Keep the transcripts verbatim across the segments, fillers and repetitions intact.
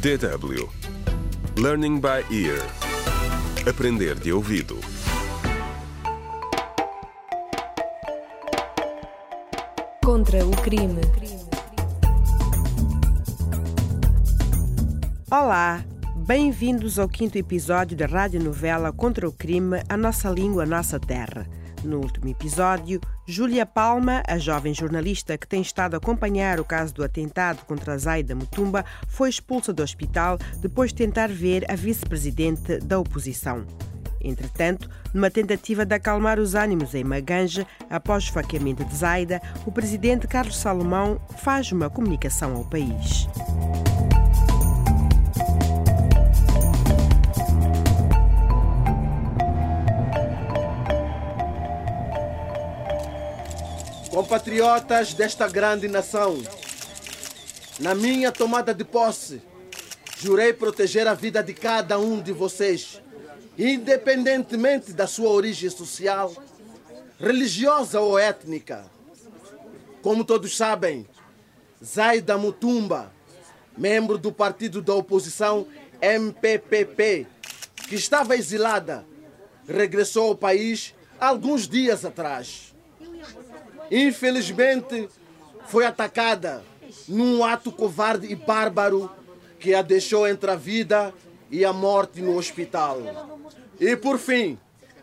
D W Learning by Ear. Aprender de ouvido. Contra o crime. Olá, bem-vindos ao quinto episódio da radionovela Contra o crime, a nossa língua, a nossa terra. No último episódio, Júlia Palma, a jovem jornalista que tem estado a acompanhar o caso do atentado contra Zaida Mutumba, foi expulsa do hospital depois de tentar ver a vice-presidente da oposição. Entretanto, numa tentativa de acalmar os ânimos em Maganja, após o esfaqueamento de Zaida, o presidente Carlos Salomão faz uma comunicação ao país. Compatriotas desta grande nação, na minha tomada de posse, jurei proteger a vida de cada um de vocês, independentemente da sua origem social, religiosa ou étnica. Como todos sabem, Zaida Mutumba, membro do partido da oposição M P P P, que estava exilada, regressou ao país alguns dias atrás. Infelizmente, foi atacada num ato covarde e bárbaro que a deixou entre a vida e a morte no hospital. E por fim,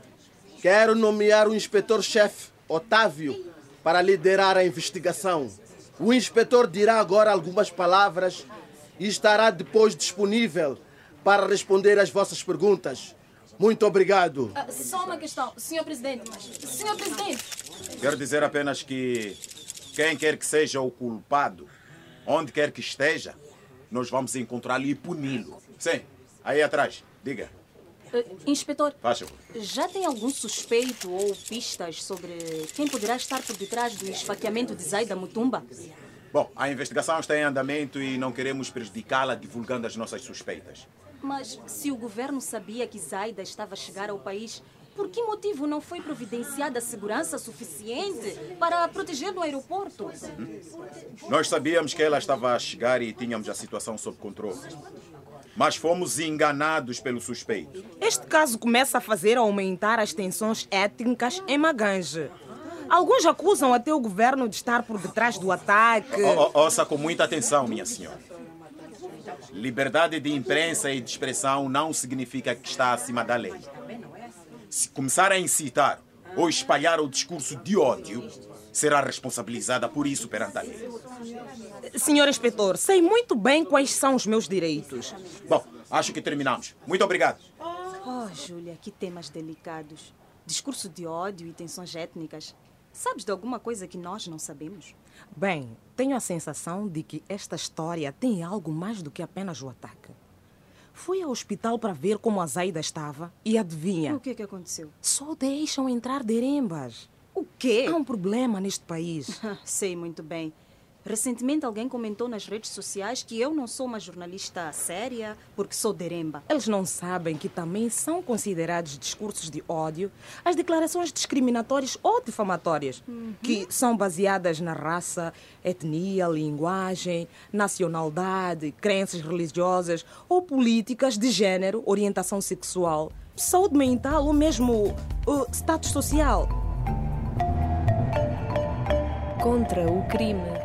quero nomear o inspetor-chefe Otávio para liderar a investigação. O inspetor dirá agora algumas palavras e estará depois disponível para responder às vossas perguntas. Muito obrigado. Uh, só uma questão, senhor Presidente. Senhor Presidente. Quero dizer apenas que quem quer que seja o culpado, onde quer que esteja, nós vamos encontrá-lo e puni-lo. Sim, aí atrás, diga. Uh, inspetor, Faz favor. Já tem algum suspeito ou pistas sobre quem poderá estar por detrás do esfaqueamento de Zaida Mutumba? Bom, a investigação está em andamento e não queremos prejudicá-la divulgando as nossas suspeitas. Mas se o governo sabia que Zaida estava a chegar ao país, por que motivo não foi providenciada segurança suficiente para proteger no aeroporto? Hum? Nós sabíamos que ela estava a chegar e tínhamos a situação sob controle. Mas fomos enganados pelo suspeito. Este caso começa a fazer aumentar as tensões étnicas em Maganja. Alguns acusam até o governo de estar por detrás do ataque. O, o, ouça com muita atenção, minha senhora. Liberdade de imprensa e de expressão não significa que está acima da lei. Se começar a incitar ou espalhar o discurso de ódio, será responsabilizada por isso perante a lei. Senhor inspetor, sei muito bem quais são os meus direitos. Bom, acho que terminamos. Muito obrigado. Oh, Júlia, que temas delicados. Discurso de ódio e tensões étnicas. Sabes de alguma coisa que nós não sabemos? Bem, tenho a sensação de que esta história tem algo mais do que apenas o ataque. Fui ao hospital para ver como a Zaida estava e adivinha? O que é que aconteceu? Só deixam entrar derembas. O quê? Há um problema neste país. Sei muito bem. Recentemente alguém comentou nas redes sociais que eu não sou uma jornalista séria porque sou deremba. Eles não sabem que também são considerados discursos de ódio as declarações discriminatórias ou difamatórias, uhum. que são baseadas na raça, etnia, linguagem, nacionalidade, crenças religiosas ou políticas de género, orientação sexual, saúde mental ou mesmo uh, status social. Contra o crime.